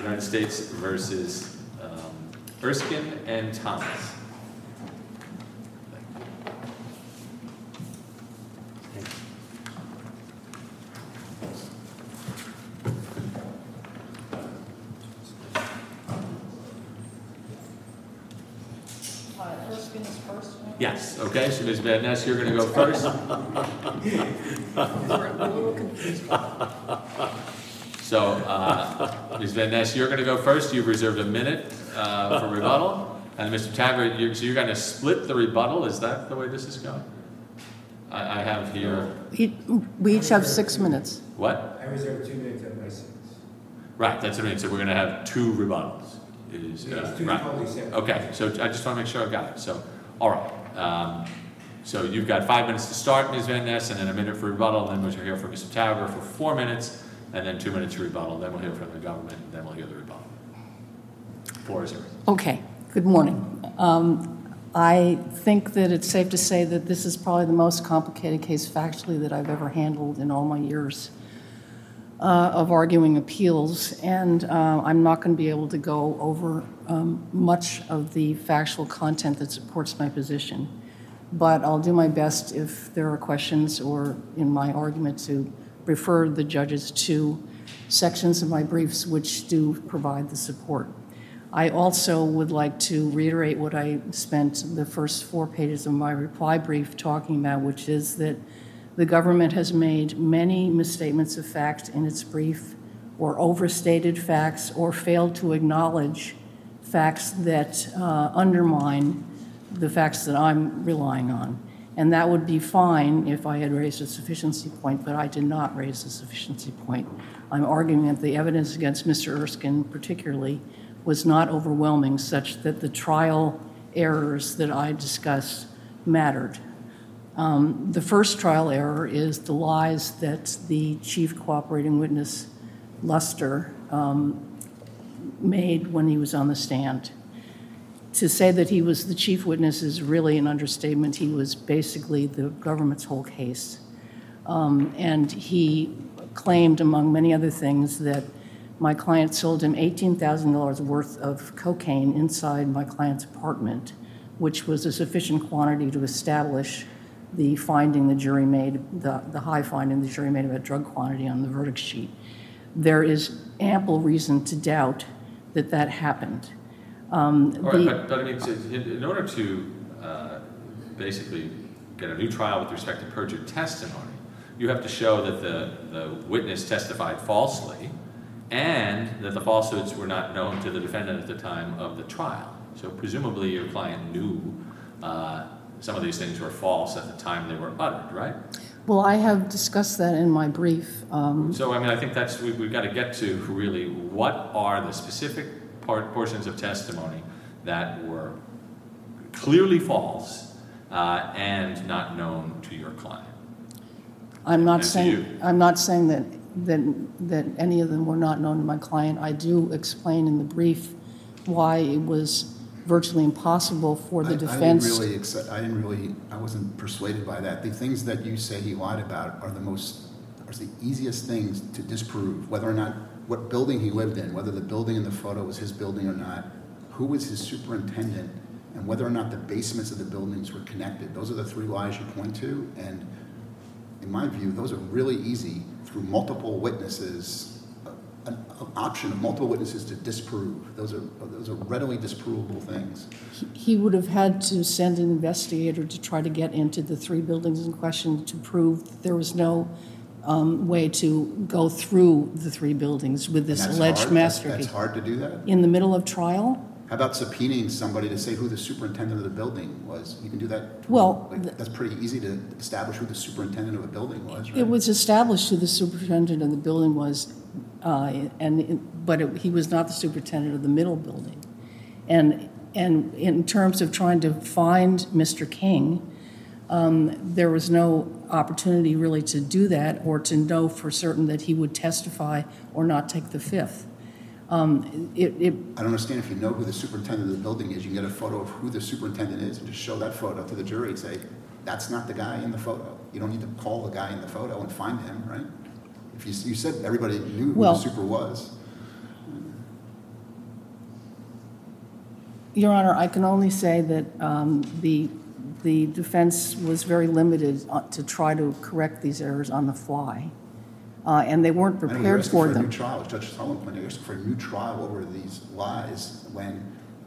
United States versus Erskine and Thomas. Erskine is first. Yes, okay, so Ms. Van Ness, you're going to go first. We're a little confused. So, Ms. Van Ness, you're going to go first. You've reserved a minute for rebuttal. And Mr. Taggart, so you're going to split the rebuttal? Is that the way this is going? I have here... We each have 6 minutes. What? I reserve 2 minutes of my 6. Right, that's what I mean. So we're going to have 2 rebuttals. It's 2 right. totally separate. Okay, so I just want to make sure I've got it. So, all right. So you've got 5 minutes to start, Ms. Van Ness, and then a minute for rebuttal. Then we'll hear from Mr. Taggart for 4 minutes, and then 2 minutes for rebuttal. Then we'll hear from the government, and then we'll hear the rebuttal. 4 is yours. Okay, good morning. I think that it's safe to say that this is probably the most complicated case factually that I've ever handled in all my years of arguing appeals, and I'm not going to be able to go over much of the factual content that supports my position, but I'll do my best if there are questions or in my argument to refer the judges to sections of my briefs which do provide the support. I also would like to reiterate what I spent the first 4 pages of my reply brief talking about, which is that the government has made many misstatements of fact in its brief, or overstated facts, or failed to acknowledge facts that undermine the facts that I'm relying on. And that would be fine if I had raised a sufficiency point, but I did not raise a sufficiency point. I'm arguing that the evidence against Mr. Erskine particularly was not overwhelming, such that the trial errors that I discussed mattered. The first trial error is the lies that the chief cooperating witness, Luster, made when he was on the stand. To say that he was the chief witness is really an understatement. He was basically the government's whole case. And he claimed, among many other things, that my client sold him $18,000 worth of cocaine inside my client's apartment, which was a sufficient quantity to establish the finding the jury made, the high finding the jury made about drug quantity on the verdict sheet. There is ample reason to doubt that that happened. All right, but I mean, in order to basically get a new trial with respect to perjured testimony, you have to show that the witness testified falsely and that the falsehoods were not known to the defendant at the time of the trial. So presumably your client knew some of these things were false at the time they were uttered, right? Well, I have discussed that in my brief. So, I mean, I think that's, we've got to get to really what are the specific portions of testimony that were clearly false and not known to your client. I'm not saying that any of them were not known to my client. I do explain in the brief why it was virtually impossible for the defense. I wasn't persuaded by that. The things that you say he lied about are the easiest things to disprove, whether or not, what building he lived in, whether the building in the photo was his building or not, who was his superintendent, and whether or not the basements of the buildings were connected. Those are the 3 lies you point to, and in my view, those are really easy through multiple witnesses, an option of multiple witnesses to disprove. Those are readily disprovable things. He would have had to send an investigator to try to get into the 3 buildings in question to prove that there was no way to go through the 3 buildings with this alleged master key. That's hard to do that? In the middle of trial? How about subpoenaing somebody to say who the superintendent of the building was? You can do that. Well, that's pretty easy to establish who the superintendent of a building was, right? It was established who the superintendent of the building was, but he was not the superintendent of the middle building. And in terms of trying to find Mr. King, there was no opportunity really to do that or to know for certain that he would testify or not take the fifth. I don't understand. If you know who the superintendent of the building is, you can get a photo of who the superintendent is and just show that photo to the jury and say, that's not the guy in the photo. You don't need to call the guy in the photo and find him, right? If you said everybody knew who the super was. Your Honor, I can only say that the defense was very limited to try to correct these errors on the fly, and they weren't prepared for them. A new trial, as Judge Sullivan pointed out, you're asking for a new trial over these lies when,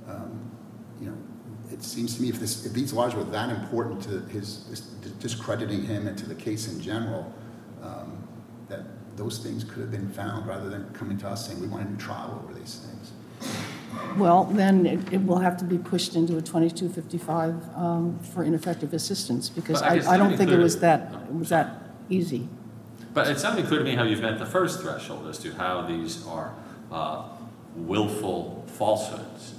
it seems to me if these lies were that important to his discrediting him and to the case in general, that those things could have been found rather than coming to us saying we want a new trial over these things. Well, then it will have to be pushed into a 2255 for ineffective assistance, because I don't think it was that easy. But it's not clear to me how you've met the first threshold as to how these are willful falsehoods.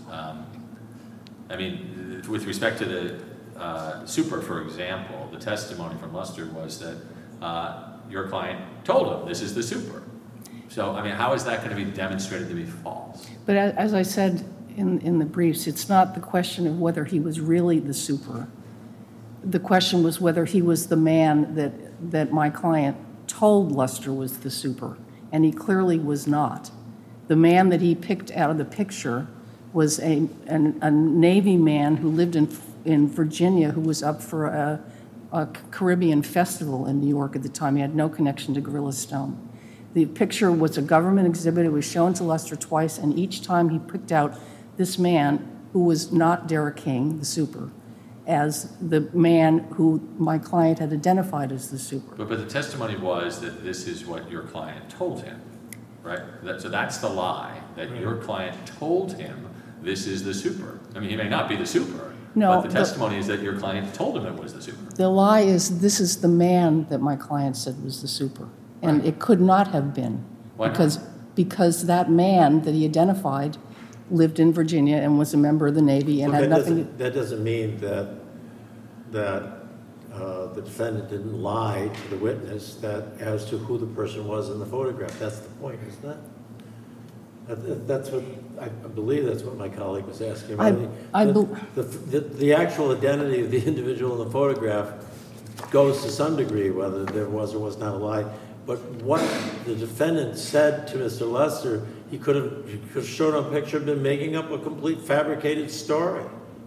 With respect to the super, for example, the testimony from Luster was that your client told him this is the super. So, how is that going to be demonstrated to be false? But as I said in the briefs, it's not the question of whether he was really the super. The question was whether he was the man that my client told Luster was the super, and he clearly was not. The man that he picked out of the picture was a Navy man who lived in Virginia, who was up for a Caribbean festival in New York at the time. He had no connection to Gorilla Stone. The picture was a government exhibit. It was shown to Luster twice, and each time he picked out this man, who was not Derek King, the super, as the man who my client had identified as the super. But the testimony was that this is what your client told him, right? So that's the lie, that your client told him this is the super. He may not be the super, no, but the testimony is that your client told him it was the super. The lie is this is the man that my client said was the super. And it could not have been. Why because that man that he identified lived in Virginia and was a member of the Navy and had nothing. That doesn't mean that the defendant didn't lie to the witness as to who the person was in the photograph. That's the point, isn't it? That's what I believe. That's what my colleague was asking. The actual identity of the individual in the photograph goes to some degree, whether there was or was not a lie. But what the defendant said to Mr. Luster, he could have shown a picture, been making up a complete fabricated story.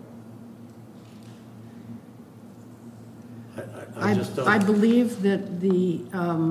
I just don't. I believe that the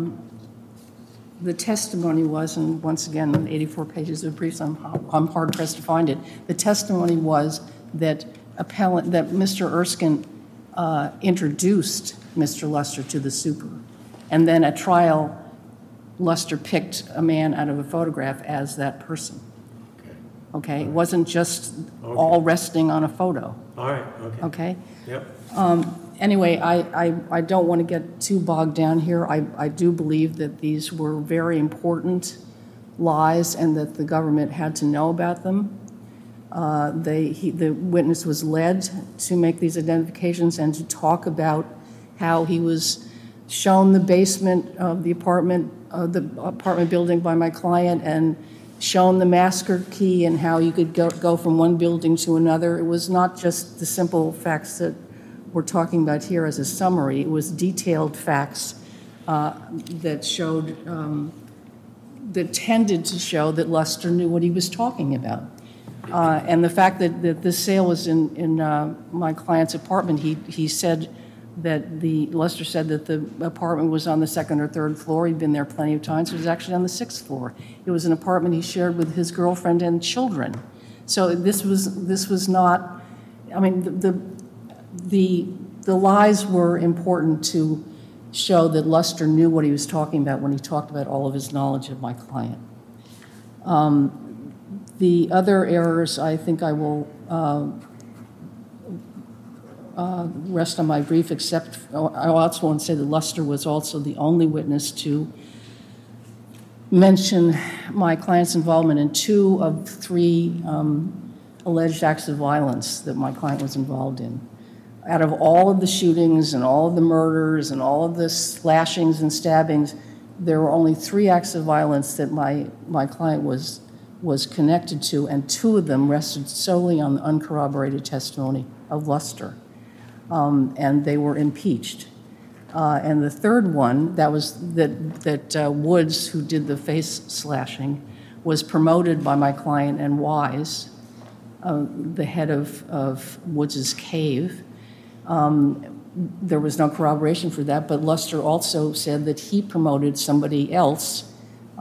testimony was, and once again, 84 pages of briefs, I'm hard pressed to find it. The testimony was that Mr. Erskine introduced Mr. Luster to the super. And then at trial, Luster picked a man out of a photograph as that person. Okay? It wasn't just all resting on a photo. All right. Okay? Yep. Anyway, I don't want to get too bogged down here. I do believe that these were very important lies and that the government had to know about them. The witness was led to make these identifications and to talk about how he was shown the basement of the apartment building by my client and shown the master key and how you could go from one building to another. It was not just the simple facts that we're talking about here as a summary. It was detailed facts that showed, that tended to show that Luster knew what he was talking about. And the fact that this sale was in my client's apartment, he said that Luster said that the apartment was on the second or third floor. He'd been there plenty of times. It was actually on the sixth floor. It was an apartment he shared with his girlfriend and children. So this was not, the lies were important to show that Luster knew what he was talking about when he talked about all of his knowledge of my client. The other errors, I think I will rest on my brief, except I also want to say that Luster was also the only witness to mention my client's involvement in 2 of 3 alleged acts of violence that my client was involved in. Out of all of the shootings and all of the murders and all of the slashings and stabbings, there were only 3 acts of violence that my client was connected to, and 2 of them rested solely on the uncorroborated testimony of Luster. And they were impeached. And the third one, that Woods, who did the face slashing, was promoted by my client and Wise the head of Woods' cave. There was no corroboration for that, but Luster also said that he promoted somebody else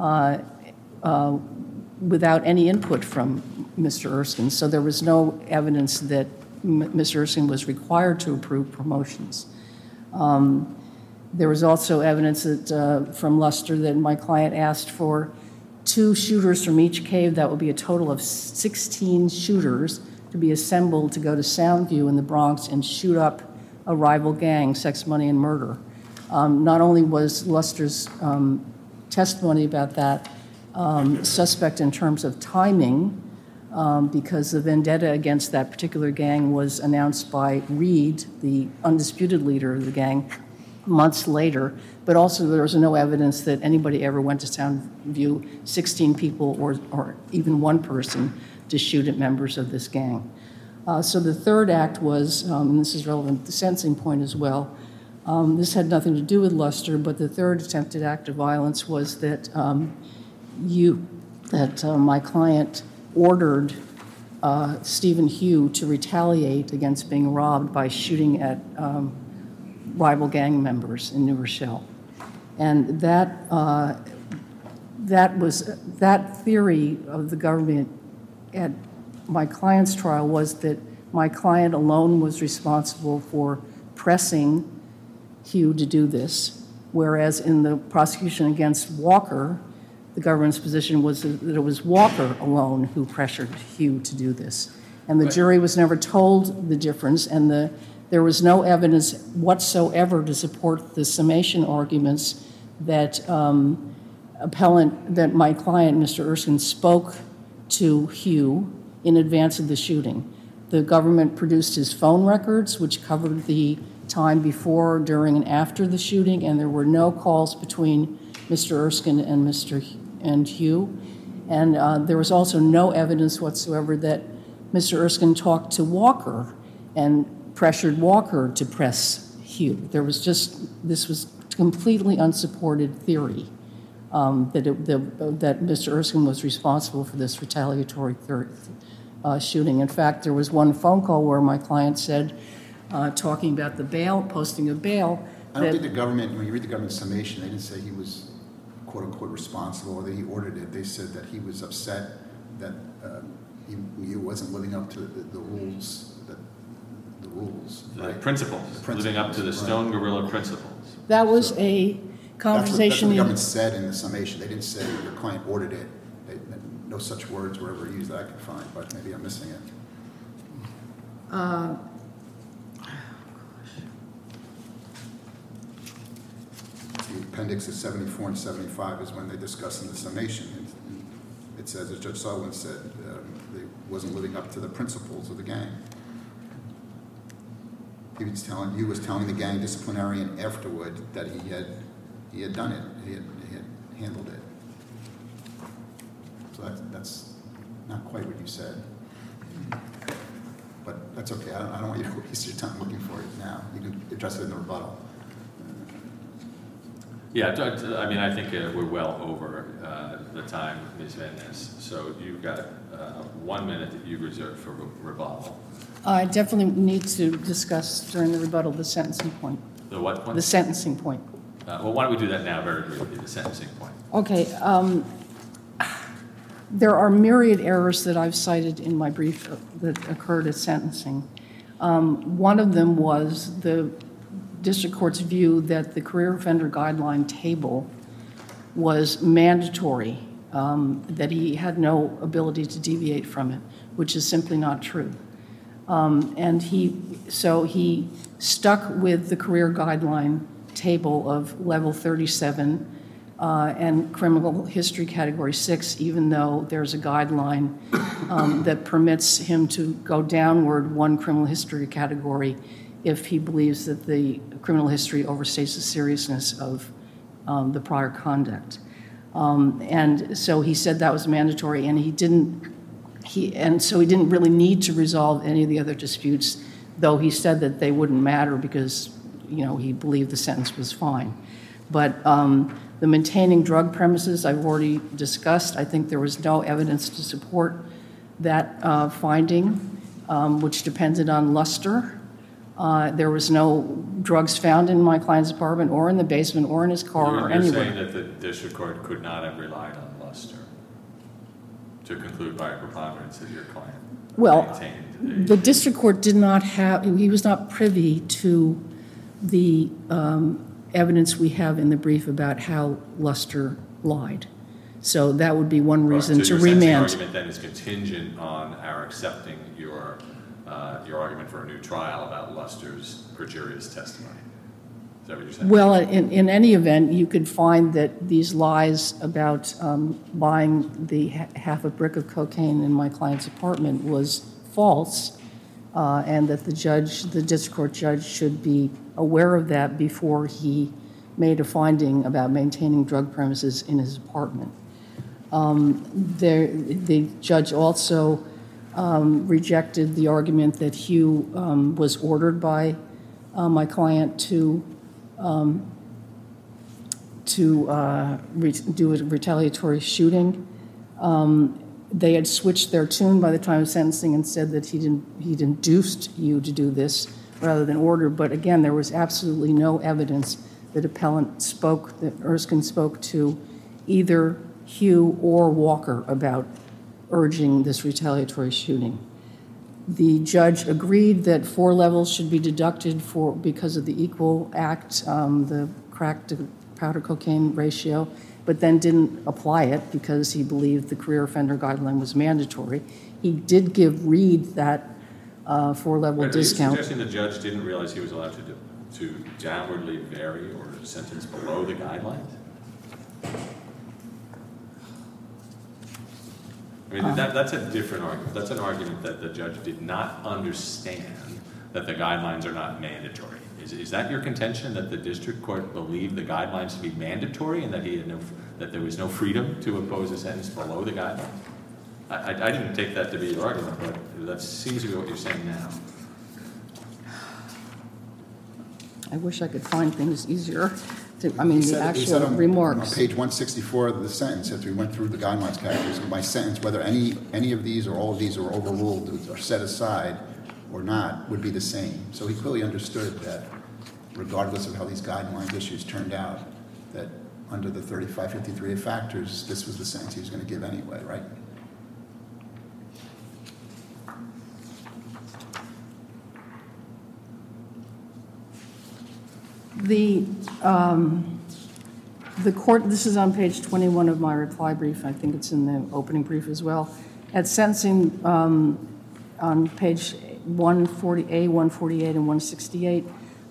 without any input from Mr. Erskine. So there was no evidence that Mr. Erskine was required to approve promotions. There was also evidence that, from Luster that my client asked for 2 shooters from each cave. That would be a total of 16 shooters to be assembled to go to Soundview in the Bronx and shoot up a rival gang, Sex, Money, and Murder. Not only was Luster's testimony about that suspect in terms of timing, because the vendetta against that particular gang was announced by Reed, the undisputed leader of the gang, months later, but also there was no evidence that anybody ever went to Soundview, 16 people or even one person, to shoot at members of this gang. So the third act was, and this is relevant to the sentencing point as well, this had nothing to do with Luster, but the third attempted act of violence was that my client ordered Stephen Hugh to retaliate against being robbed by shooting at rival gang members in New Rochelle. And that theory of the government at my client's trial was that my client alone was responsible for pressing Hugh to do this, whereas in the prosecution against Walker, the government's position was that it was Walker alone who pressured Hugh to do this. And the jury was never told the difference, and there was no evidence whatsoever to support the summation arguments that that my client, Mr. Erskine, spoke to Hugh in advance of the shooting. The government produced his phone records, which covered the time before, during, and after the shooting, and there were no calls between Mr. Erskine and Hugh. And there was also no evidence whatsoever that Mr. Erskine talked to Walker and pressured Walker to press Hugh. This was completely unsupported theory that Mr. Erskine was responsible for this retaliatory shooting. In fact, there was one phone call where my client said, talking about the bail, posting of bail. I don't think the government, when you read the government summation, they didn't say he was quote unquote responsible or that he ordered it. They said that he was upset that he wasn't living up to the rules, right? Principles, living up to the Stone Gorilla principles. That was a conversation. That's what the government said in the summation. They didn't say your client ordered it. No such words were ever used that I could find, but maybe I'm missing it. The appendix of 74 and 75 is when they discuss in the summation. It says, as Judge Sullivan said, they wasn't living up to the principles of the gang. He was telling the gang disciplinarian afterward that he had done it. He had handled it. So that's not quite what you said. But that's okay. I don't want you to waste your time looking for it now. You can address it in the rebuttal. Yeah, I mean, I think we're well over the time, Ms. Van Ness. So you've got 1 minute that you reserved for rebuttal. I definitely need to discuss during the rebuttal the sentencing point. The what point? The sentencing point. Well, why don't we do that now very briefly, the sentencing point. Okay. There are myriad errors that I've cited in my brief that occurred at sentencing. One of them was the district court's view that the career offender guideline table was mandatory, that he had no ability to deviate from it, which is simply not true. And he stuck with the career guideline table of level 37 and criminal history category 6, even though there's a guideline that permits him to go downward one criminal history category if he believes that the criminal history overstates the seriousness of the prior conduct. And so he said that was mandatory, and he didn't really need to resolve any of the other disputes, though he said that they wouldn't matter because, he believed the sentence was fine. But the maintaining drug premises I've already discussed. I think there was no evidence to support that finding, which depended on luster. There was no drugs found in my client's apartment or in the basement or in his car or You're anywhere. saying that the district court could not have relied on luster to conclude by a preponderance that your client Well, maintained the district court did not have, he was not privy to the evidence we have in the brief about how Luster lied. So that would be one reason to So your remand. sentencing argument then is contingent on our accepting your argument for a new trial about Luster's perjurious testimony. Is that what you're saying? Well, in any event, you could find that these lies about buying the half a brick of cocaine in my client's apartment was false, and that the district court judge should be aware of that before he made a finding about maintaining drug premises in his apartment. The judge also rejected the argument that Hugh was ordered by my client to do a retaliatory shooting. They had switched their tune by the time of sentencing and said that he'd induced you to do this rather than order. But again, there was absolutely no evidence that Erskine spoke to either Hugh or Walker about urging this retaliatory shooting. The judge agreed that 4 levels should be deducted because of the equal act, the crack to powder cocaine ratio, but then didn't apply it because he believed the career offender guideline was mandatory. He did give Reed that 4-level discount. Are you suggesting the judge didn't realize he was allowed to downwardly vary or sentence below the guidelines? I mean, that's a different argument. That's an argument that the judge did not understand that the guidelines are not mandatory. Is that your contention, that the district court believed the guidelines to be mandatory and that that there was no freedom to impose a sentence below the guidelines? I didn't take that to be your argument, but that seems to be what you're saying now. I wish I could find things easier. The He said on remarks. page 164 of the sentence, after we went through the guidelines characters, my sentence, whether any of these or all of these are overruled or set aside or not, would be the same. So he clearly understood that regardless of how these guidelines issues turned out, that under the 3553A factors, this was the sentence he was going to give anyway, right? The court, this is on page 21 of my reply brief, I think it's in the opening brief as well. At sentencing on page 140A, 148, and 168,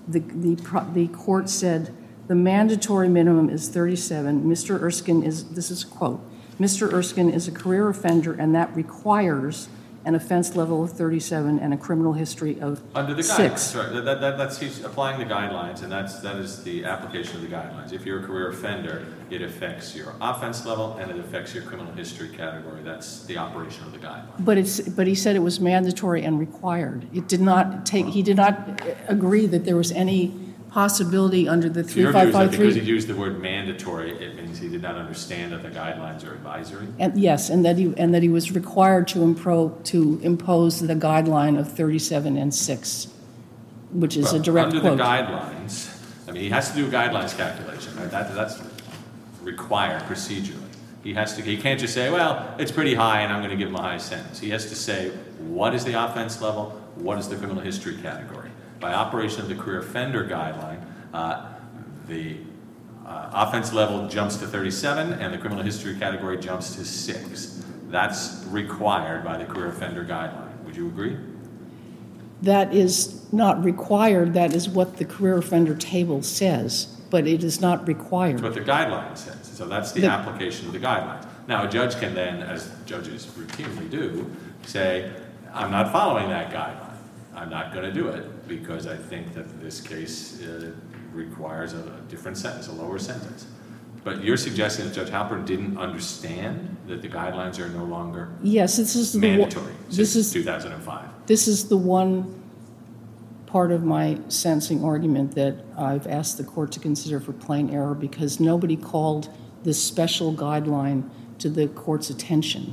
the court said the mandatory minimum is 37. Mr. Erskine this is a quote, Mr. Erskine is a career offender and that requires an offense level of 37 and a criminal history of 6. Under the guidelines, right. That's he's applying the guidelines, and that is the application of the guidelines. If you're a career offender, it affects your offense level and it affects your criminal history category. That's the operation of the guidelines. But he said it was mandatory and required. He did not agree that there was any possibility under the So your view is that 3553. because he used the word mandatory, it means he did not understand that the guidelines are advisory? And yes, and that he was required to impose the guideline of 37 and 6, which is a direct under quote. the guidelines, I mean, he has to do a guidelines calculation, right? That's required procedurally. He can't just say, well, it's pretty high and I'm going to give him a high sentence. He has to say, what is the offense level? What is the criminal history category? By operation of the career offender guideline, the offense level jumps to 37 and the criminal history category jumps to 6. That's required by the career offender guideline. Would you agree? That is not required. That is what the career offender table says, but it is not required. That's what the guideline says. So that's the application of the guidelines. Now, a judge can then, as judges routinely do, say, I'm not following that guideline. I'm not going to do it because I think that this case requires a different sentence, a lower sentence. But you're suggesting that Judge Halpern didn't understand that the guidelines are no longer mandatory since 2005. This is the one part of my sentencing argument that I've asked the court to consider for plain error because nobody called this special guideline to the court's attention.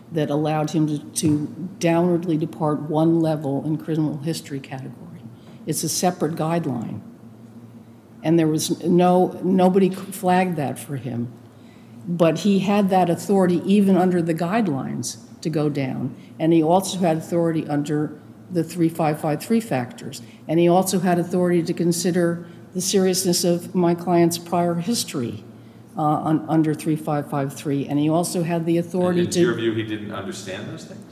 that allowed him to downwardly depart one level in criminal history category. It's a separate guideline. And there was nobody flagged that for him. But he had that authority even under the guidelines to go down. And he also had authority under the 3553 factors. And he also had authority to consider the seriousness of my client's prior history under 3553. And he also had the authority to... In your view, he didn't understand those things?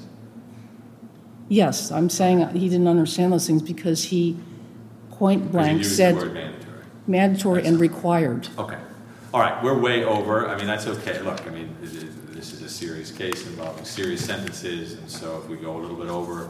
Yes, I'm saying he didn't understand those things because he point blank said... the word mandatory. Mandatory and required. Okay. All right, we're way over. I mean, that's okay. Look, I mean, this is a serious case involving serious sentences, and so if we go a little bit over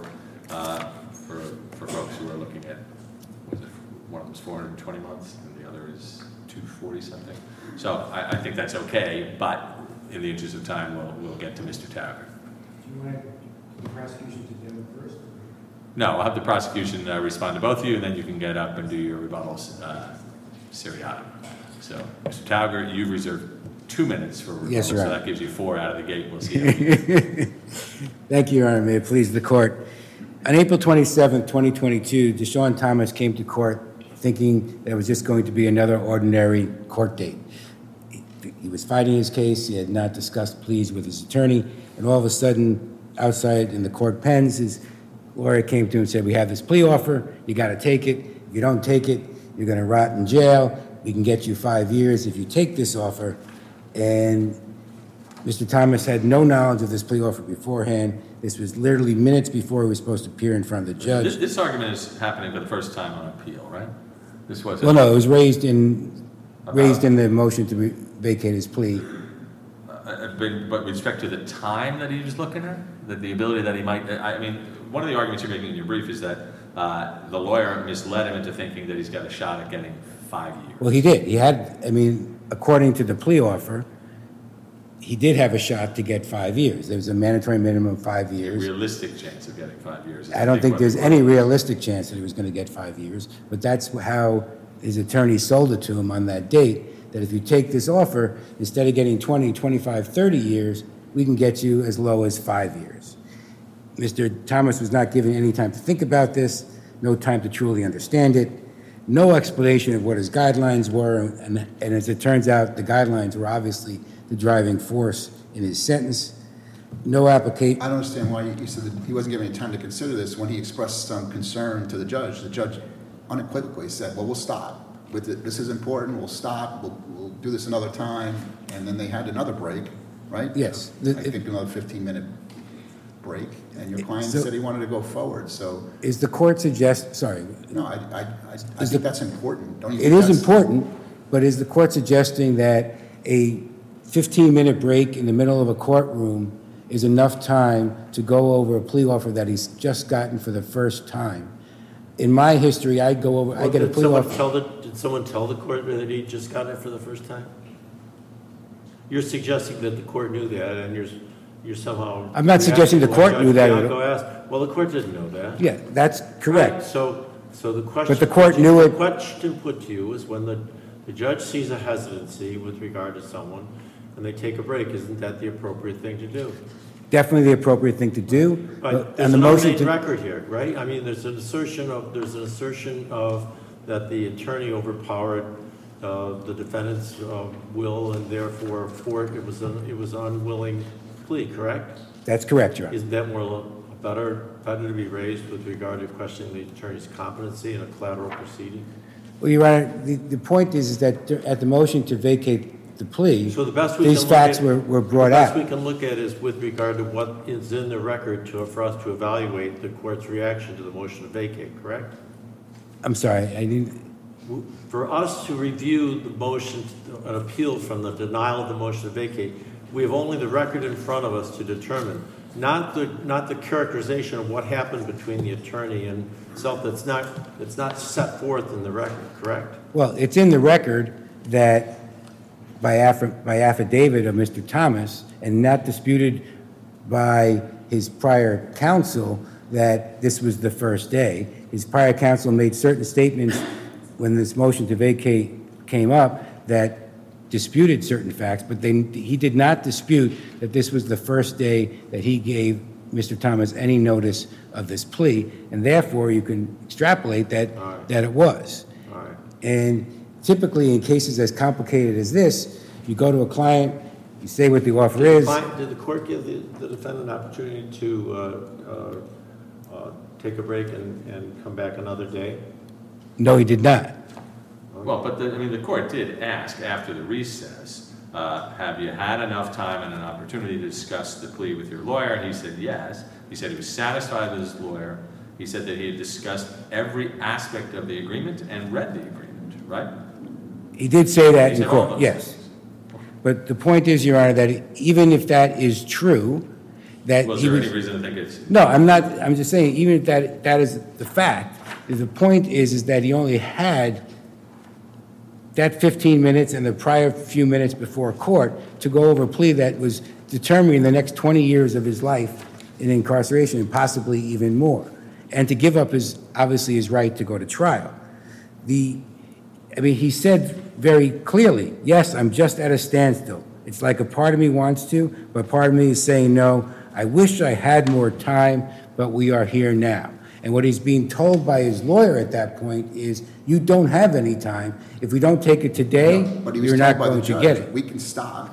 for folks who are looking at, was it one of them is 420 months and the other is 240 something. So I think that's okay, but in the interest of time, we'll get to Mr. Taggart. Do you want the prosecution to do it first? No, I'll have the prosecution respond to both of you, and then you can get up and do your rebuttals seriatim. So, Mr. Taggart, you've reserved 2 minutes for rebuttal, Yes, Your Honor. so that gives you 4 out of the gate. We'll see how you Thank you, Your Honor. May it please the court. On April 27, 2022, Deshaun Thomas came to court thinking that it was just going to be another ordinary court date. He was fighting his case. He had not discussed pleas with his attorney. And all of a sudden, outside in the court pens, his lawyer came to him and said, we have this plea offer. You got to take it. If you don't take it, you're going to rot in jail. We can get you 5 years if you take this offer. And Mr. Thomas had no knowledge of this plea offer beforehand. This was literally minutes before he was supposed to appear in front of the judge. This argument is happening for the first time on appeal, right? This was Well, no, it was raised in the motion to vacate his plea. but with respect to the time that he was looking at, that the ability that he might, I mean, one of the arguments you're making in your brief is that the lawyer misled him into thinking that he's got a shot at getting 5 years. Well, he did. He had, I mean, according to the plea offer, he did have a shot to get 5 years. There was a mandatory minimum of 5 years. Realistic chance of getting 5 years. I don't think there's any realistic chance that he was going to get 5 years, but that's how his attorney sold it to him on that date, that if you take this offer, instead of getting 20, 25, 30 years, we can get you as low as 5 years. Mr. Thomas was not given any time to think about this, no time to truly understand it, no explanation of what his guidelines were, and as it turns out, the guidelines were obviously the driving force in his sentence. No application. I don't understand why you said that he wasn't given any time to consider this. When he expressed some concern to the judge unequivocally said, well, we'll stop with it. This is important. We'll stop. We'll do this another time. And then they had another break, right? Yes. I think another 15-minute break. And your client said he wanted to go forward. So Is the court sorry. no, I think that's important. Don't you It think is that's important, but is the court suggesting that a 15-minute break in the middle of a courtroom is enough time to go over a plea offer that he's just gotten for the first time? In my history, I get a plea offer. Did someone tell the court that he just got it for the first time? You're suggesting that the court knew that, and you're somehow... I'm not suggesting the court knew that at all. Well, the court didn't know that. Yeah, that's correct. Right, so the question... But the court knew it. The question put to you is when the judge sees a hesitancy with regard to someone, and they take a break, isn't that the appropriate thing to do? Definitely the appropriate thing to do. But there's an unmade record here, right? I mean, there's an assertion of that the attorney overpowered the defendant's will, and therefore it was an unwilling plea, correct? That's correct, Your Honor. Isn't that more better to be raised with regard to questioning the attorney's competency in a collateral proceeding? Well, Your Honor, the point is that at the motion to vacate the plea, so these facts were brought out. The best we can look at is with regard to what is in the record for us to evaluate the court's reaction to the motion to vacate, correct? I'm sorry, I didn't... For us to review the motion, an appeal from the denial of the motion to vacate, we have only the record in front of us to determine, not the characterization of what happened between the attorney and himself. It's not set forth in the record, correct? Well, it's in the record that by affidavit of Mr. Thomas, and not disputed by his prior counsel, that this was the first day. His prior counsel made certain statements when this motion to vacate came up that disputed certain facts, but he did not dispute that this was the first day that he gave Mr. Thomas any notice of this plea, and therefore you can extrapolate that it was. All right. And typically in cases as complicated as this, you go to a client, you say what the offer is. Did the court give the defendant an opportunity to take a break and come back another day? No, he did not. Well, but the court did ask after the recess, have you had enough time and an opportunity to discuss the plea with your lawyer? And he said yes. He said he was satisfied with his lawyer. He said that he had discussed every aspect of the agreement and read the agreement, right? He did say that He in said all court, those yes. things. But the point is, Your Honor, that even if that is true, that Was he there was... any reason to think it's... No, I'm not, I'm just saying, even if that is the fact, the point is that he only had that 15 minutes and the prior few minutes before court to go over a plea that was determining the next 20 years of his life in incarceration and possibly even more, and to give up obviously his right to go to trial. He said very clearly, yes, I'm just at a standstill. It's like a part of me wants to, but part of me is saying no. I wish I had more time, but we are here now. And what he's being told by his lawyer at that point is, you don't have any time. If we don't take it today, But he was you're told not by the going to judge, get it. we can stop,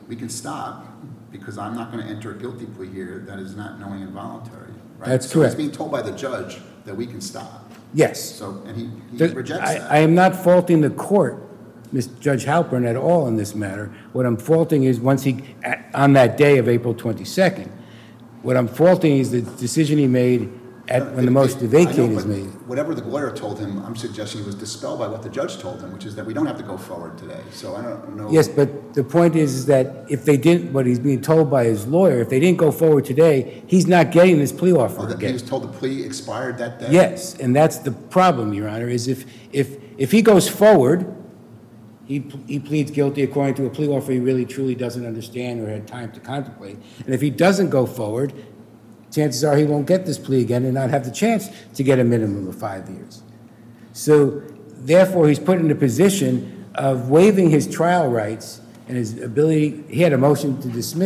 because I'm not going to enter a guilty plea here that is not knowing involuntary, right? That's So correct. he's being told by the judge that we can stop. Yes. So, and he rejects that. I am not faulting the court, Judge Halpern, at all in this matter. What I'm faulting is on that day of April 22nd, what I'm faulting is the decision he made when the motion to vacate I know, is but made. Whatever the lawyer told him, I'm suggesting it was dispelled by what the judge told him, which is that we don't have to go forward today. So I don't know. Yes, but the point is that if they didn't, what he's being told by his lawyer, if they didn't go forward today, he's not getting this plea offer He again. was told the plea expired that day? Yes, and that's the problem, Your Honor, is if he goes forward, he pleads guilty according to a plea offer he really truly doesn't understand or had time to contemplate. And if he doesn't go forward, chances are he won't get this plea again and not have the chance to get a minimum of 5 years. So therefore, he's put in a position of waiving his trial rights and his ability. He had a motion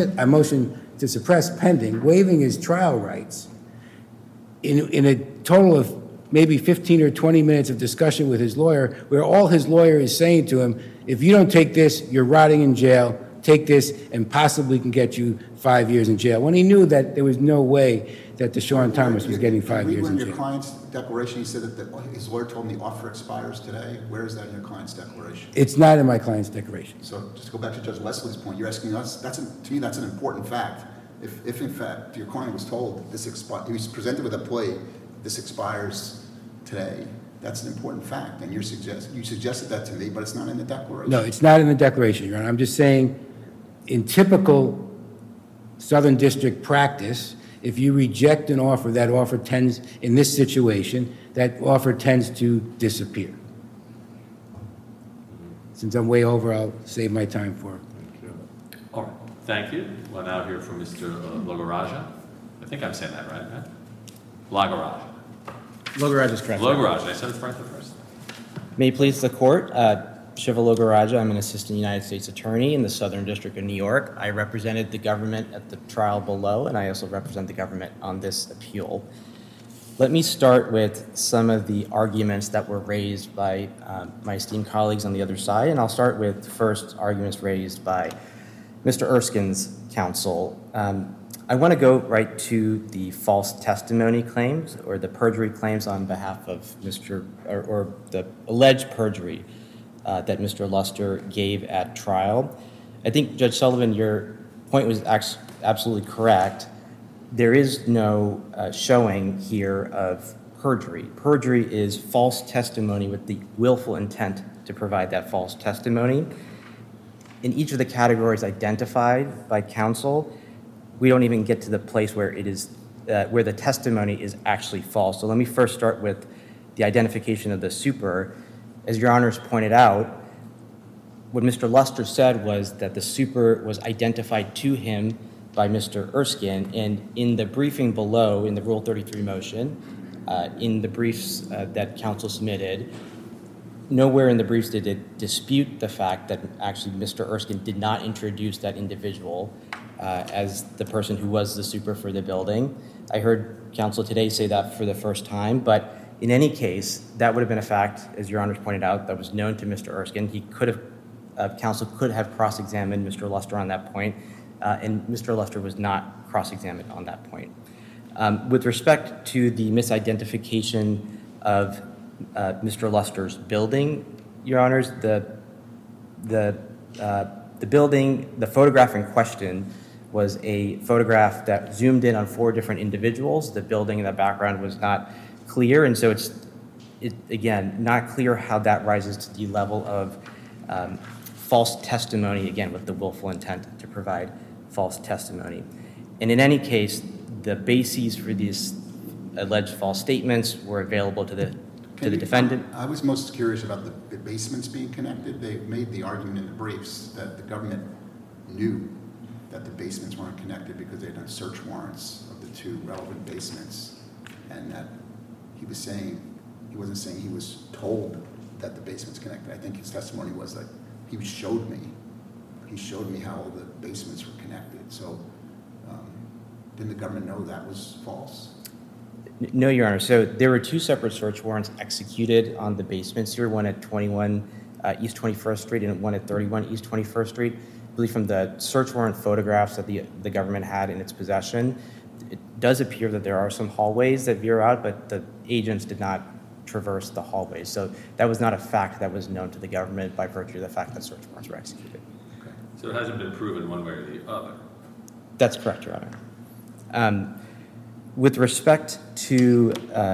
to suppress pending, waiving his trial rights in a total of maybe 15 or 20 minutes of discussion with his lawyer, where all his lawyer is saying to him, if you don't take this, you're rotting in jail. Take this and possibly can get you 5 years in jail. When he knew that there was no way that Deshaun Thomas was getting 5 years in In your jail. client's declaration, he said that his lawyer told him the offer expires today. Where is that in your client's declaration? It's not in my client's declaration. So just to go back to Judge Leslie's point, you're asking us, to me, that's an important fact. If in fact your client was told he was presented with a plea, this expires today, that's an important fact. And you suggested that to me, but it's not in the declaration. No, it's not in the declaration, Your Honor. I'm just saying, in typical Southern District practice, if you reject an offer, that offer tends, in this situation, that offer tends to disappear. Since I'm way over, I'll save my time for it. All right, thank you. We'll now hear from Mr. Logaraja. I think I'm saying that right, Matt? Lagaraja. Logaraj is correct. Logaraja, I said it right the first. May it please the court, Shiva Logaraja, I'm an assistant United States attorney in the Southern District of New York. I represented the government at the trial below, and I also represent the government on this appeal. Let me start with some of the arguments that were raised by my esteemed colleagues on the other side, and I'll start with first arguments raised by Mr. Erskine's counsel. I want to go right to the false testimony claims or the perjury claims on behalf of or the alleged perjury that Mr. Luster gave at trial. I think, Judge Sullivan, your point was absolutely correct. There is no showing here of perjury. Perjury is false testimony with the willful intent to provide that false testimony. In each of the categories identified by counsel, we don't even get to the place where it is where the testimony is actually false. So let me first start with the identification of the super. As Your Honors pointed out, what Mr. Luster said was that the super was identified to him by Mr. Erskine, and in the briefing below, in the Rule 33 motion, in the briefs that counsel submitted, nowhere in the briefs did it dispute the fact that actually Mr. Erskine did not introduce that individual as the person who was the super for the building. I heard counsel today say that for the first time, but in any case, that would have been a fact, as Your Honors pointed out, that was known to Mr. Erskine. He could have, counsel could have cross-examined Mr. Luster on that point, and Mr. Luster was not cross-examined on that point. With respect to the misidentification of Mr. Luster's building, Your Honors, the building, the photograph in question was a photograph that zoomed in on 4 different individuals. The building in the background was not clear, and so it's again, not clear how that rises to the level of false testimony, again, with the willful intent to provide false testimony. And in any case, the bases for these alleged false statements were available to the defendant. I was most curious about the basements being connected. They made the argument in the briefs that the government knew that the basements weren't connected because they had done search warrants of the 2 relevant basements, and that he wasn't saying he was told that the basement's connected. I think his testimony was that he showed me how all the basements were connected. So didn't the government know that was false? No, Your Honor. So there were 2 separate search warrants executed on the basements here, one at 21 East 21st Street and one at 31 East 21st Street. I believe from the search warrant photographs that the government had in its possession, it does appear that there are some hallways that veer out, but the agents did not traverse the hallways. So that was not a fact that was known to the government by virtue of the fact that search warrants were executed. Okay. So it hasn't been proven one way or the other? That's correct, Your Honor. With respect to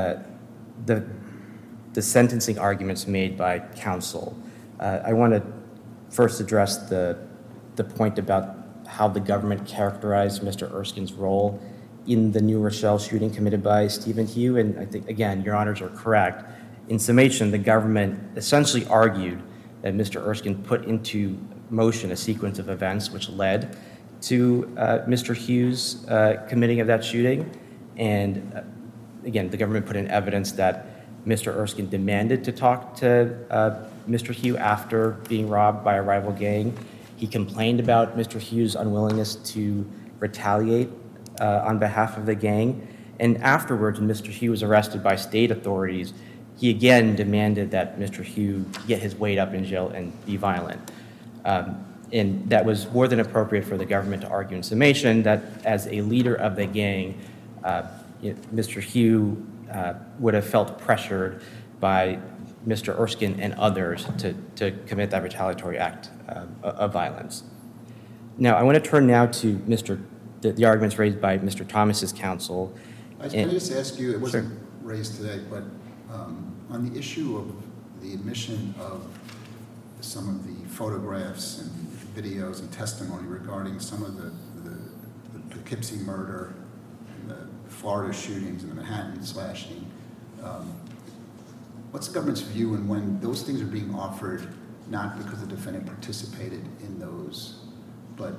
the sentencing arguments made by counsel, I want to first address the point about how the government characterized Mr. Erskine's role in the New Rochelle shooting committed by Stephen Hugh. And I think, again, Your Honors are correct. In summation, the government essentially argued that Mr. Erskine put into motion a sequence of events which led to Mr. Hugh's committing of that shooting. And again, the government put in evidence that Mr. Erskine demanded to talk to Mr. Hugh after being robbed by a rival gang. He complained about Mr. Hugh's unwillingness to retaliate on behalf of the gang. And afterwards, when Mr. Hugh was arrested by state authorities, he again demanded that Mr. Hugh get his weight up in jail and be violent. And that was more than appropriate for the government to argue in summation that as a leader of the gang, Mr. Hugh would have felt pressured by Mr. Erskine and others to commit that retaliatory act of violence. Now, I want to turn now to the arguments raised by Mr. Thomas's counsel. Can I just ask you, it wasn't raised today, but on the issue of the admission of some of the photographs and videos and testimony regarding some of the Poughkeepsie murder and the Florida shootings and the Manhattan slashing, what's the government's view and when those things are being offered, not because the defendant participated in those, but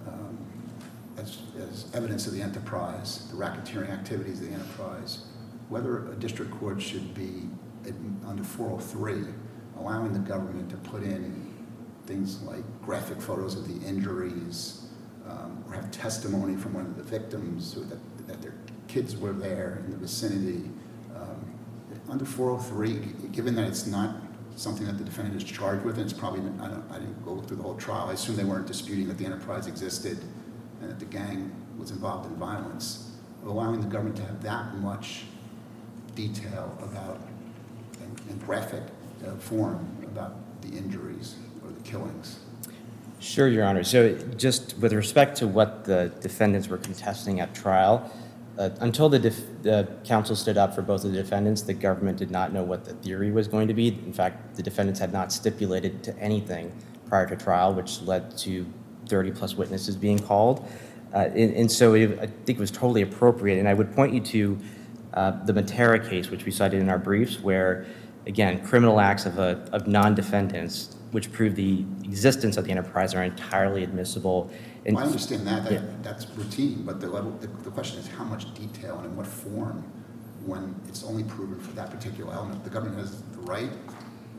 as evidence of the enterprise, the racketeering activities of the enterprise, whether a district court should be, under 403, allowing the government to put in things like graphic photos of the injuries, or have testimony from one of the victims that their kids were there in the vicinity. Under 403, given that it's not something that the defendant is charged with, and it's probably, I didn't go through the whole trial, I assume they weren't disputing that the enterprise existed and that the gang was involved in violence, allowing the government to have that much detail about, in graphic form, about the injuries or the killings. Sure, Your Honor. So just with respect to what the defendants were contesting at trial, until the counsel stood up for both of the defendants, the government did not know what the theory was going to be. In fact, the defendants had not stipulated to anything prior to trial, which led to 30-plus witnesses being called. And so I think it was totally appropriate. And I would point you to the Matera case, which we cited in our briefs, where, again, criminal acts of non-defendants, which prove the existence of the enterprise, are entirely admissible. Well, I understand that. That's routine, but the question is how much detail and in what form when it's only proven for that particular element. The government has the right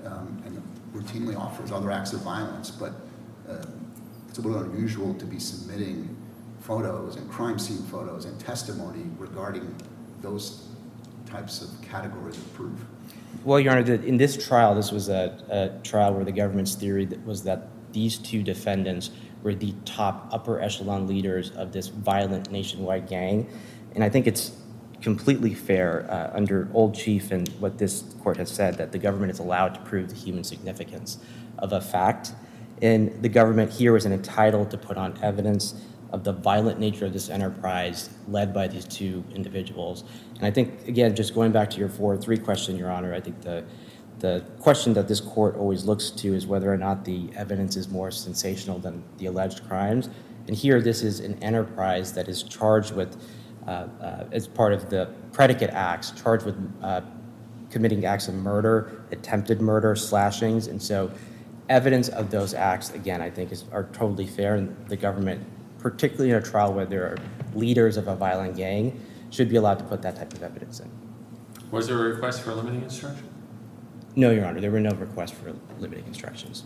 and routinely offers other acts of violence, but it's a little unusual to be submitting photos and crime scene photos and testimony regarding those types of categories of proof. Well, Your Honor, in this trial, this was a trial where the government's theory was that these two defendants were the top upper echelon leaders of this violent nationwide gang. And I think it's completely fair under Old Chief and what this court has said that the government is allowed to prove the human significance of a fact. And the government here was entitled to put on evidence of the violent nature of this enterprise led by these two individuals. And I think, again, just going back to your 4-3 question, Your Honor, I think the question that this court always looks to is whether or not the evidence is more sensational than the alleged crimes. And here, this is an enterprise that is charged with, as part of the predicate acts, charged with committing acts of murder, attempted murder, slashings. And so evidence of those acts, again, I think are totally fair. And the government, particularly in a trial where there are leaders of a violent gang, should be allowed to put that type of evidence in. Was there a request for a limiting instruction? No, Your Honor, there were no requests for limiting instructions.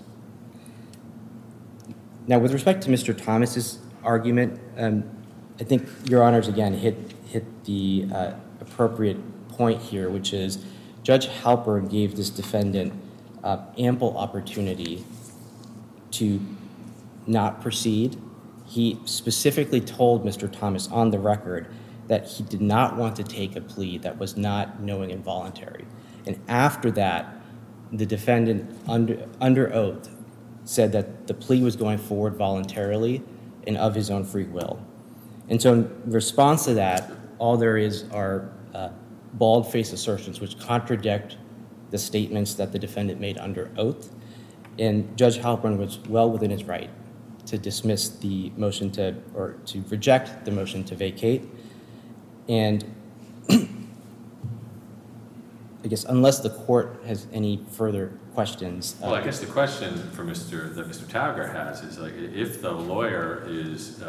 Now, with respect to Mr. Thomas's argument, I think Your Honors, again, hit the appropriate point here, which is Judge Halpern gave this defendant ample opportunity to not proceed. He specifically told Mr. Thomas on the record that he did not want to take a plea that was not knowing and voluntary. And after that, the defendant, under oath, said that the plea was going forward voluntarily and of his own free will. And so in response to that, all there is are bald-faced assertions which contradict the statements that the defendant made under oath. And Judge Halpern was well within his right to dismiss the motion or to reject the motion to vacate. And I guess unless the court has any further questions. Well, I guess the question that Mr. Tauger has is like, if the lawyer is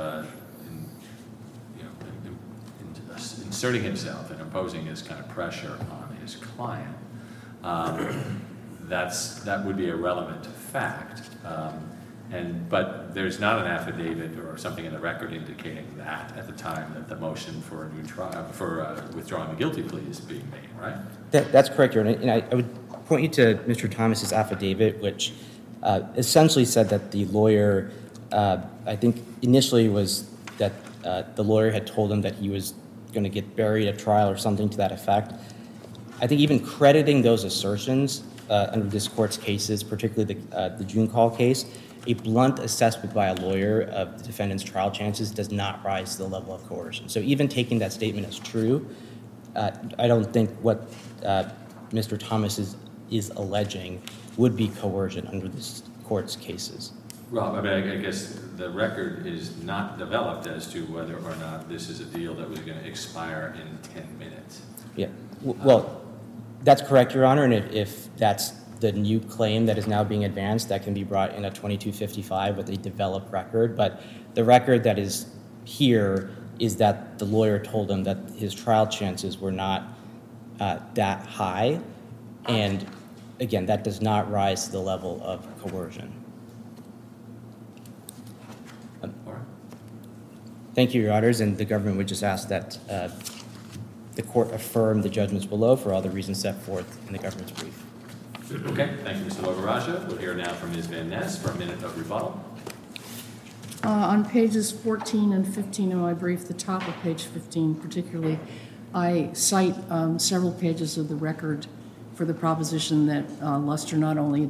inserting himself and imposing his kind of pressure on his client, that would be a relevant fact. But there's not an affidavit or something in the record indicating that at the time that the motion for a new trial, for withdrawing the guilty plea is being made, right? That's correct, Your Honor. And I would point you to Mr. Thomas's affidavit, which essentially said that the lawyer, I think initially was that the lawyer had told him that he was going to get buried at trial or something to that effect. I think even crediting those assertions under this court's cases, particularly the June call case, a blunt assessment by a lawyer of the defendant's trial chances does not rise to the level of coercion. So even taking that statement as true, I don't think what Mr. Thomas is alleging would be coercion under this court's cases. Well, I mean, I guess the record is not developed as to whether or not this is a deal that was going to expire in 10 minutes. Yeah, well, that's correct, Your Honor, and if that's the new claim that is now being advanced, that can be brought in a 2255 with a developed record, but the record that is here is that the lawyer told him that his trial chances were not that high, and again, that does not rise to the level of coercion. Thank you, Your Honors, and the government would just ask that the court affirm the judgments below for all the reasons set forth in the government's brief. Okay, thank you, Mr. Logaraja. We'll hear now from Ms. Van Ness for a minute of rebuttal. On pages 14 and 15 of my brief, the top of page 15 particularly, I cite several pages of the record for the proposition that Luster not only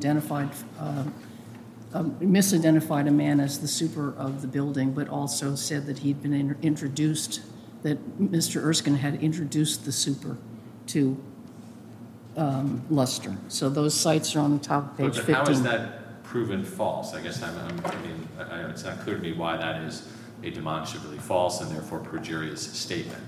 misidentified a man as the super of the building, but also said that he'd been introduced, that Mr. Erskine had introduced the super to Luster. So those sites are on the top of page 15. How is that proven false? I guess it's not clear to me why that is a demonstrably false and therefore perjurious statement.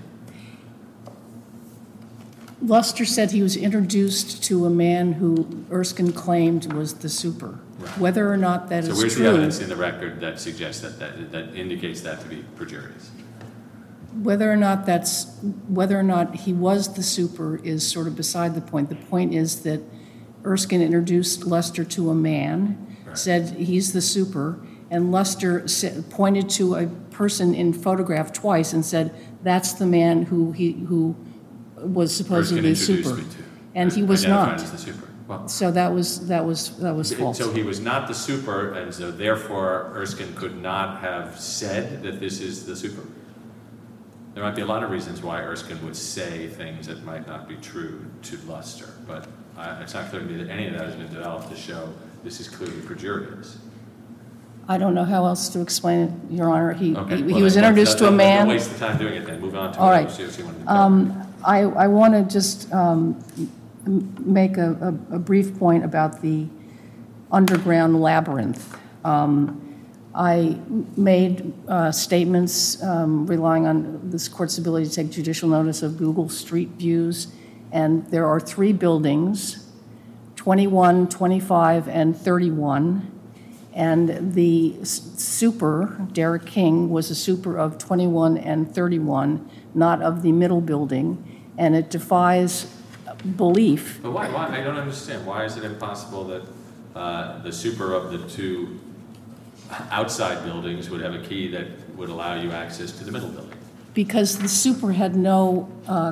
Luster said he was introduced to a man who Erskine claimed was the super. Right. Whether or not that is true. So where's the evidence in the record that suggests that indicates that to be perjurious? Whether or not he was the super is sort of beside the point. The point is that Erskine introduced Lester to a man, Right. said he's the super, and Lester pointed to a person in photograph twice and said, that's the man who was supposedly the Erskine super. introduced me to. And he was not. Identified as the super. Well, So that was false. so he was not the super, and so therefore Erskine could not have said that this is the super. There might be a lot of reasons why Erskine would say things that might not be true to Lester, but it's not clear to me that any of that has been developed to show this is clearly perjurious. I don't know how else to explain it, Your Honor. He Okay, was introduced to a man. Don't waste the time doing it then. Move on to All what right. else you want to cover. I want to just make a brief point about the underground labyrinth. I made statements relying on this court's ability to take judicial notice of Google Street Views, and there are 3 buildings, 21, 25, and 31, and the super, Derek King, was a super of 21 and 31, not of the middle building, and it defies belief. But why? I don't understand. Why is it impossible that the super of the 2 outside buildings would have a key that would allow you access to the middle building? Because the super had no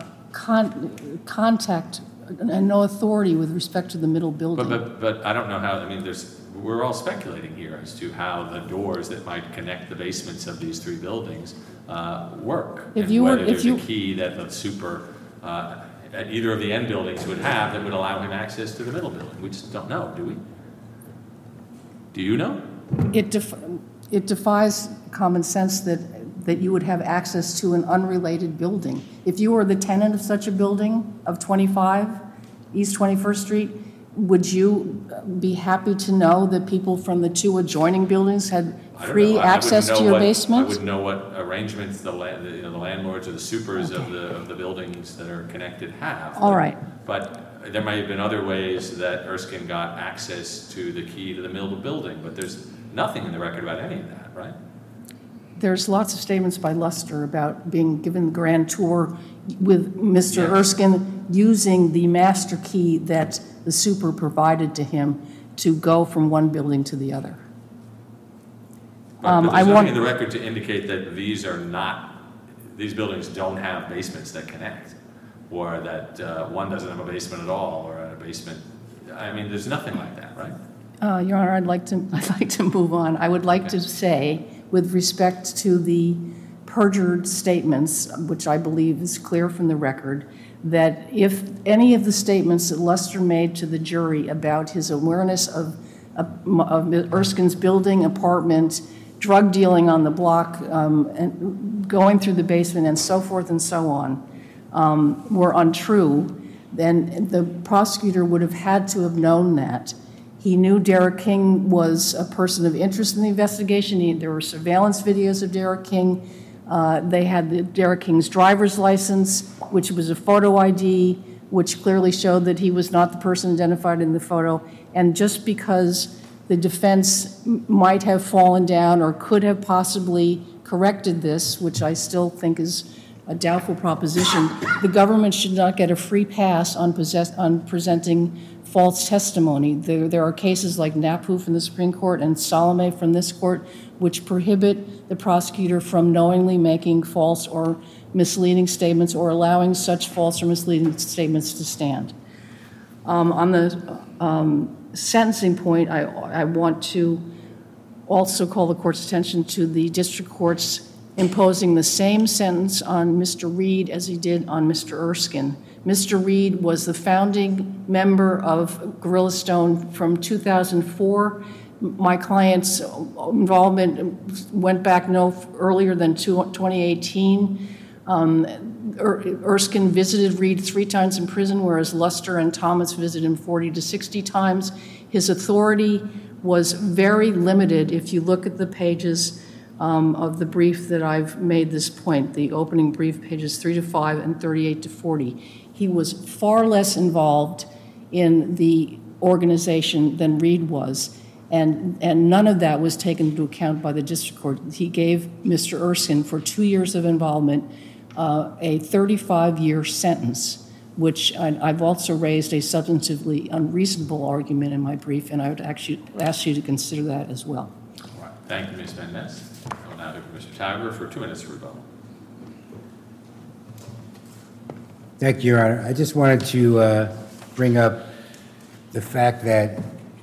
contact and no authority with respect to the middle building. But I don't know how, I mean, we're all speculating here as to how the doors that might connect the basements of these 3 buildings work. If and you were- whether if there's you- a key that the super at either of the end buildings would have that would allow him access to the middle building. We just don't know, do we? Do you know? It defies common sense that you would have access to an unrelated building. If you were the tenant of such a building of 25 East 21st Street, would you be happy to know that people from the 2 adjoining buildings had I don't free know. access to your I basement? wouldn't know what arrangements the landlords or the supers of the buildings that are connected have. All right. But there might have been other ways that Erskine got access to the key to the middle building, but there's nothing in the record about any of that, right? There's lots of statements by Lester about being given the grand tour with Mr. Yeah. Erskine using the master key that the super provided to him to go from one building to the other. But I there's want- nothing in the record to indicate that these buildings don't have basements that connect, or that one doesn't have a basement at all, or a basement. I mean, there's nothing like that, right? Your Honor, I'd like to move on. I would like to say, with respect to the perjured statements, which I believe is clear from the record, that if any of the statements that Lester made to the jury about his awareness of Erskine's building, apartment, drug dealing on the block, and going through the basement, and so forth and so on, were untrue, then the prosecutor would have had to have known that. He knew Derek King was a person of interest in the investigation. There were surveillance videos of Derek King. They had Derek King's driver's license, which was a photo ID, which clearly showed that he was not the person identified in the photo. And just because the defense might have fallen down or could have possibly corrected this, which I still think is a doubtful proposition, the government should not get a free pass on presenting false testimony. There are cases like Napu from the Supreme Court and Salome from this court, which prohibit the prosecutor from knowingly making false or misleading statements or allowing such false or misleading statements to stand. On the sentencing point, I want to also call the court's attention to the district court's imposing the same sentence on Mr. Reed as he did on Mr. Erskine. Mr. Reed was the founding member of Gorilla Stone from 2004. My client's involvement went back no earlier than 2018. Erskine visited Reed 3 times in prison, whereas Lester and Thomas visited him 40 to 60 times. His authority was very limited if you look at the pages of the brief that I've made this point, the opening brief, pages 3 to 5 and 38 to 40. He was far less involved in the organization than Reed was, and none of that was taken into account by the district court. He gave Mr. Erskine, for 2 years of involvement, a 35-year sentence, which I've also raised a substantively unreasonable argument in my brief, and I would actually ask you to consider that as well. All right. Thank you, Ms. Mendez. I'll now hear from Mr. Tauger for 2 minutes of rebuttal. Thank you, Your Honor. I just wanted to bring up the fact that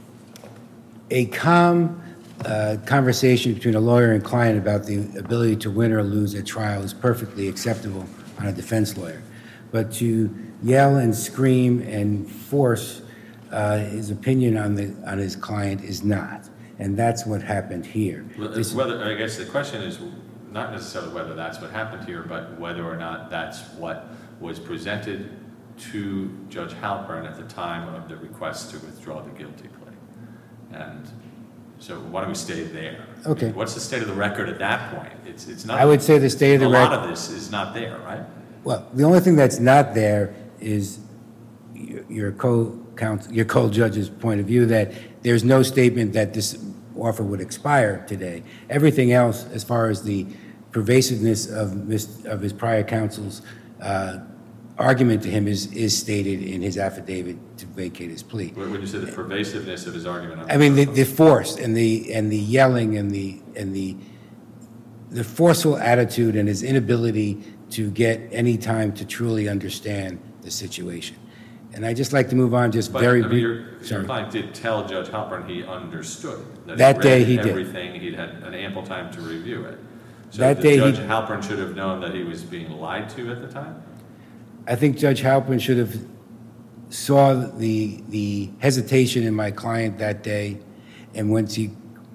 a calm conversation between a lawyer and client about the ability to win or lose at trial is perfectly acceptable on a defense lawyer. But to yell and scream and force his opinion on his client is not. And that's what happened here. Well, I guess the question is not necessarily whether that's what happened here, but whether or not that's what was presented to Judge Halpern at the time of the request to withdraw the guilty plea. And so why don't we stay there? Okay. I mean, what's the state of the record at that point? It's not. I would say the state of the a record. lot of this is not there, right? Well, the only thing that's not there is your co-judge's point of view that there's no statement that this offer would expire today. Everything else, as far as the pervasiveness of his prior counsel's argument to him, is stated in his affidavit to vacate his plea. When you say the pervasiveness of his argument, I mean the force and the yelling and the forceful attitude and his inability to get any time to truly understand the situation. And I just like to move on just very briefly. Your client did tell Judge Halpern he understood that day he did everything. He'd had an ample time to review it. So that day Judge Halpern should have known that he was being lied to at the time? I think Judge Halpern should have saw the hesitation in my client that day, and once he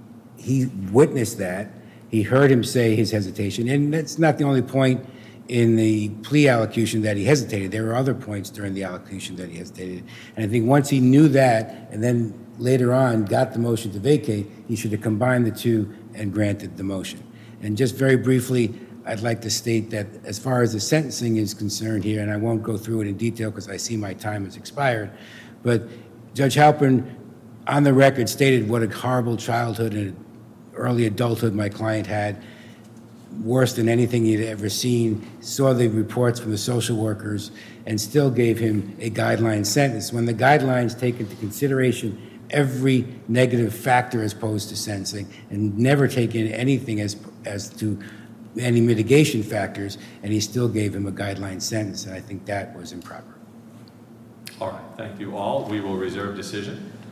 witnessed that, he heard him say his hesitation, and that's not the only point in the plea allocution that he hesitated. There were other points during the allocution that he hesitated, and I think once he knew that, and then later on got the motion to vacate, he should have combined the two and granted the motion. And just very briefly, I'd like to state that as far as the sentencing is concerned here, and I won't go through it in detail because I see my time has expired, but Judge Halpern, on the record, stated what a horrible childhood and early adulthood my client had, worse than anything he'd ever seen, saw the reports from the social workers, and still gave him a guideline sentence. When the guidelines take into consideration every negative factor as opposed to sentencing, and never take in anything as to any mitigation factors, and he still gave him a guideline sentence, and I think that was improper. All right, thank you all. We will reserve decision.